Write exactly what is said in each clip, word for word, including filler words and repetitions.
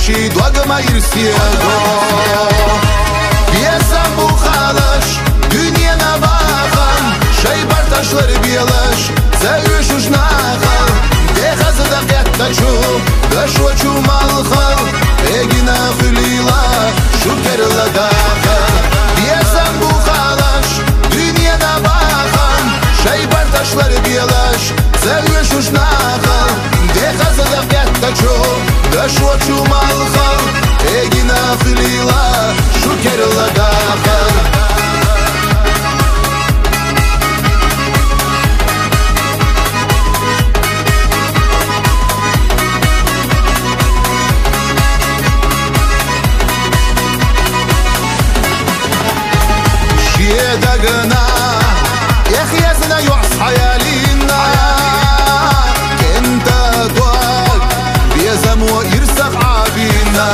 și doagă-mă irsiego Piesam bu xalash Dünya nabağam Şey bartaşlar biyalash Sevüş uşnaxal Dexazı da qyatta çu Daşva çu malxal Egina xülila Şukerla daxal Piesam bu xalash Dünya nabağam Şey bartaşlar biyalash Sevüş uşnaxal Dexazı da qyatta çu Daşva çu malxal Egina xülila Şukerla daxal دقنا يا اخي يزنا يعص حيالينا انت دوق بيزم ويرسخ عابينا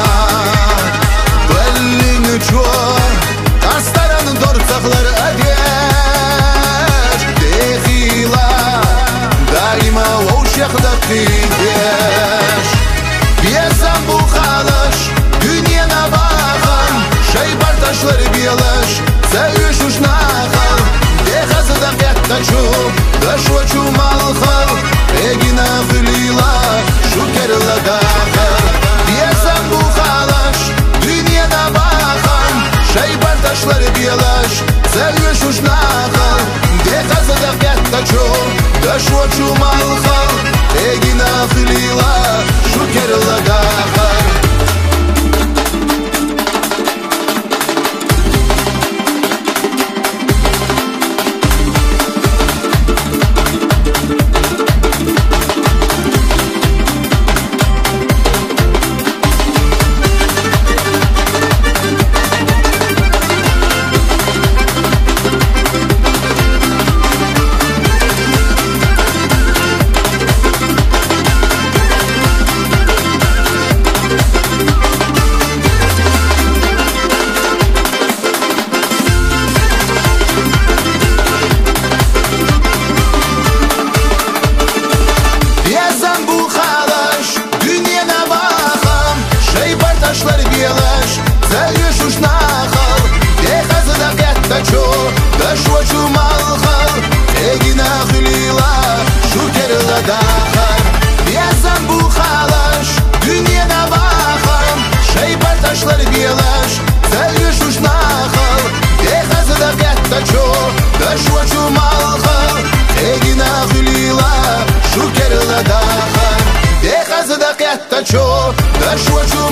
قلن جوه تسترن دور تخلر اديش دخيلا دايما ووش يخدق فيديش بيزم بو خالش دنيا نباخم شي برتشلر بيلاش Sevüş uşnaxal Dexazı da qyatta çu Daşva çu malxal Egina xülila Şukerla daxal Piesam bu xalash Dünya nabağam Şey bartaşlar biyalash Sevüş uşnaxal Dexazı da qyatta çu Daşva çu malxal Egina xülila Şukerla daxal Sevüş uşnaxal Dexazı da qyatta çu Daşva çu malxal Egina xülila Şukerla daxal Piesam bu xalash Dünya nabağam Şey bartaşlar biyalash Sevüş uşnaxal Dexazı da qyatta çu Daşva çu malxal Egina xülila Şukerla daxal Dexazı da qyatta çu Daşva çu